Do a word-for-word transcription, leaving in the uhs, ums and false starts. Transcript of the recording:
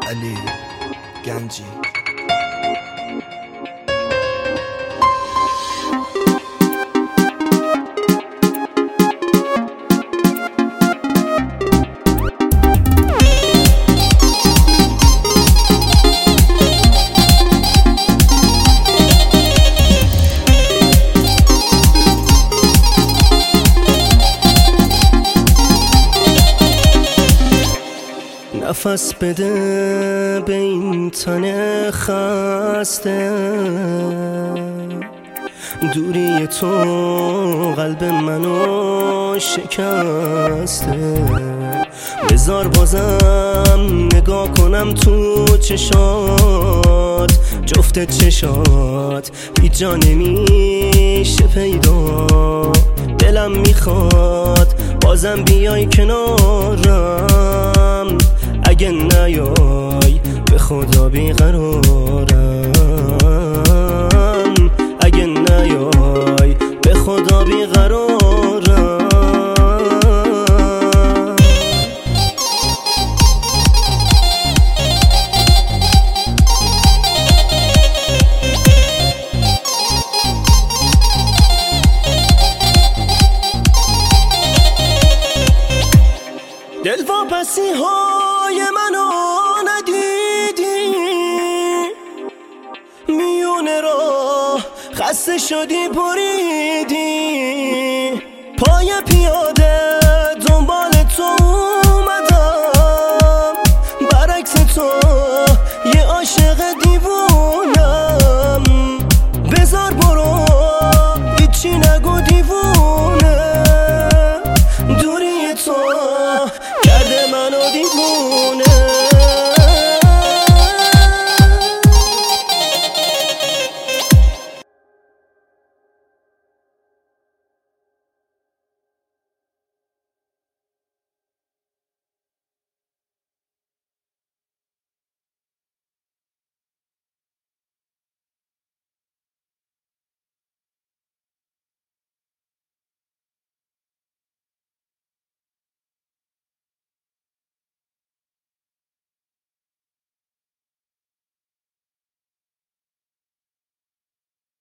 علی گنجی. نفس بده به این تن خسته، دوری تو قلب منو شکسته. بذار بازم نگاه کنم تو چشات، جفت چشات هیچ جا نمیشه پیدا. دلم میخواد بازم بیای کنارم، اگه نیای به خدا بیقرارم. اگه نیای به خدا بیقرارم. دلواپسی های منو ندیدی، میونه راه خسته شدی بریدی. پای پیاده دنبال